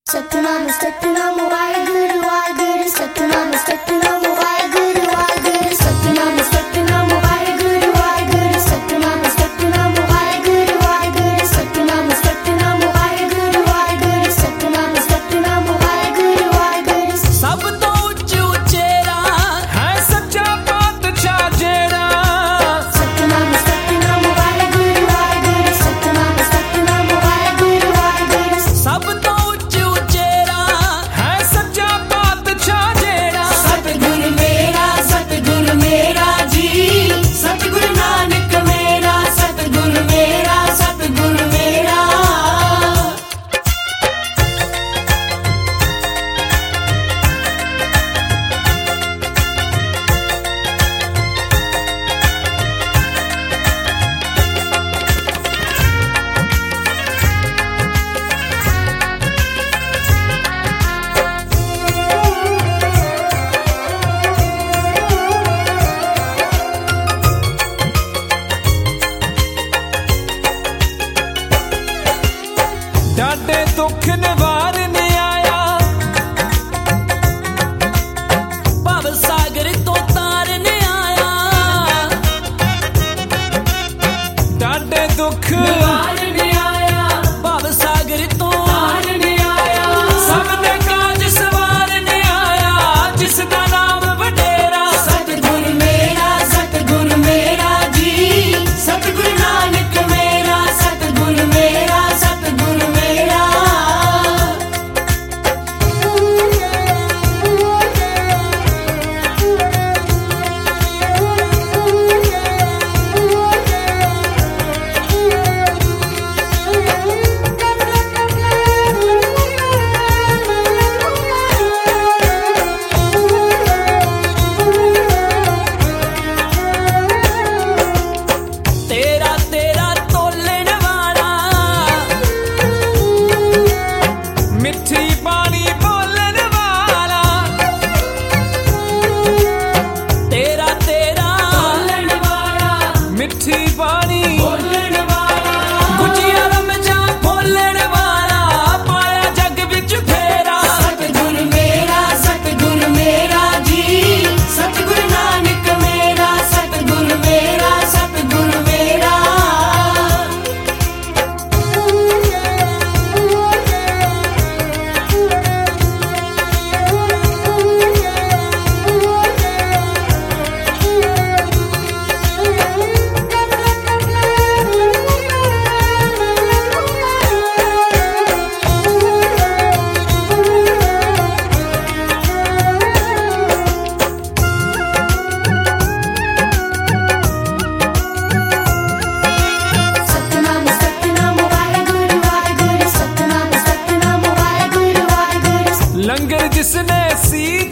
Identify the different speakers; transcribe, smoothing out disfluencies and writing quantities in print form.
Speaker 1: सतनाम सतनाम वाहेगुरु वाहेगुरु सतनाम सतनाम वाहेगुरु वाहेगुरु सतनाम सतनाम वाहेगुरु वाहेगुरु सतनाम सतनाम वाहेगुरु वाहेगुरु सतनाम सतनाम वाहेगुरु वाहेगुरु सतनाम सतनाम वाहेगुरु वाहेगुरु।
Speaker 2: सब तो उच्च उचेरा है सच्चा पातशाह जेड़ा।
Speaker 1: सतनाम सतनाम वाहेगुरु वाहेगुरु सतनाम सतनाम वाहेगुरु वाहेगुरु।
Speaker 2: सब तो उच्च उचेरा है सच्चा पातशाह जेड़ा। सतगुरु मेरा जी, सतगुरु नानक मेरा, सतगुरु मेरा, सतगुरु मेरा। डाडे दुख निवारने आया, भव सागर तो तारने आया। डाडे दुख निवारने आया, भव सागर तो तारने आया। सबने काज सवारने आया, जिसदा नाम वडेरा। सतगुरु मेरा जी, सतगुरु नानक मेरा, सतगुरु मेरा, सतगुरु मेरा। तेरा तेरा तोलन वाला, मिठी बाणी बोलन वाला। तेरा तेरा तोलन वाला, मिठी बाणी बोलन वाला। गुजिया रमजा बोलन वाला, पाया जग विच फेरा। सतगुरु मेरा जी, सतगुरु नानक मेरा, सतगुरु मेरा, सतगुरु मेरा।
Speaker 1: सतनाम सतनाम वाहेगुरु वाहेगुरु सतनाम सतनाम वाहेगुरु वाहेगुरु।
Speaker 2: लंगर जिसने सीख